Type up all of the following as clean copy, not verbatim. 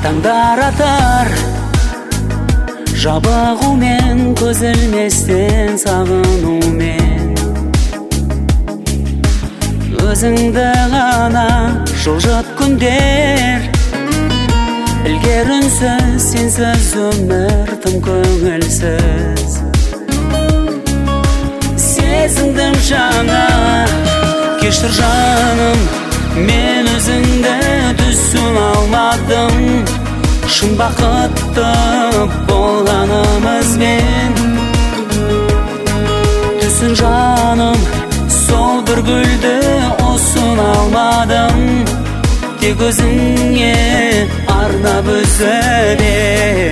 таңдар атар жабығумен, көз ілместен сағынумен. Өзіңді ғана жылжып күндер, ілгерінсіз сенсіз өмір тым көңілсіз. Сезіндім жаңа, кешір жаным, мен өзіңді түсін алмадым. Шын бақытты болғанымызбен. Түсін жаным, сол бір гүлді ұсын алмадым. Тек өзіңе арнап үзілем.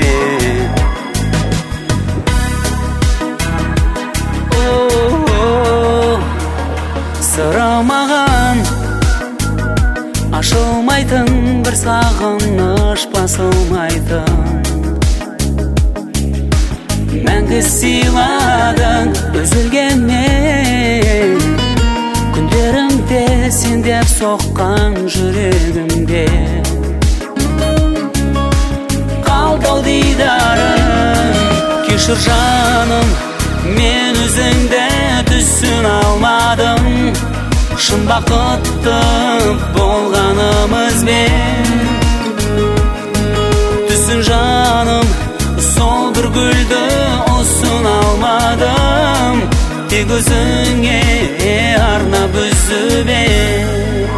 Сырамаған ашылмайтын бір сағыныш басылмайтын. Мәңгі сыйладың үзілгенмен, күндерімде сен деп соққан жүрегімде. Қалдау дидарым, кешір жаным, мен өзіңді түсін алмадым. Шын бақытты болғанымызбен. Түсін жаным, сол бір гүлді ұсын алмадым. Тек өзіңе арнап үзілем.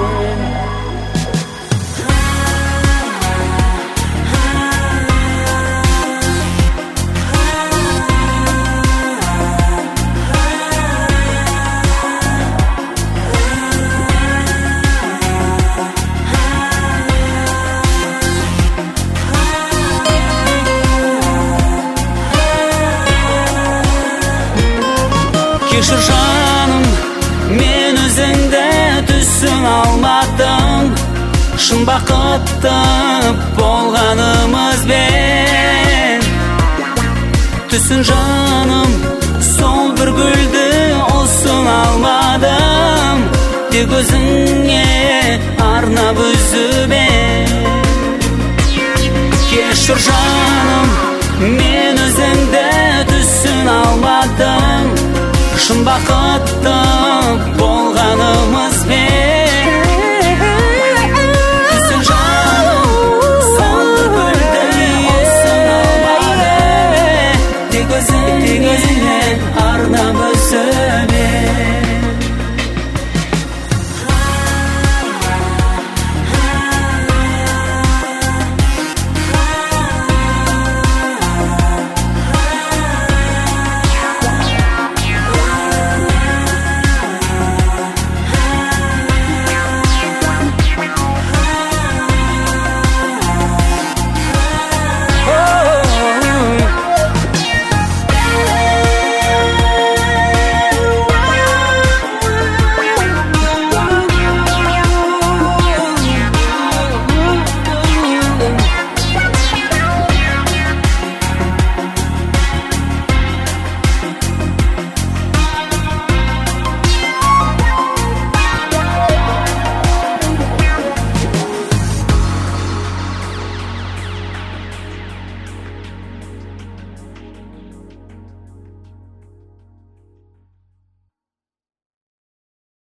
Кешір жаным, мен өзіңді түсін алмадым. Шын бақытты болғанымызбен. Түсін жаным, сол бір гүлді ұсын алмадым. Тек өзіңе арнап үзілем. Кешір жаным, мен өзіңді түсін алмадым. Шын бақытты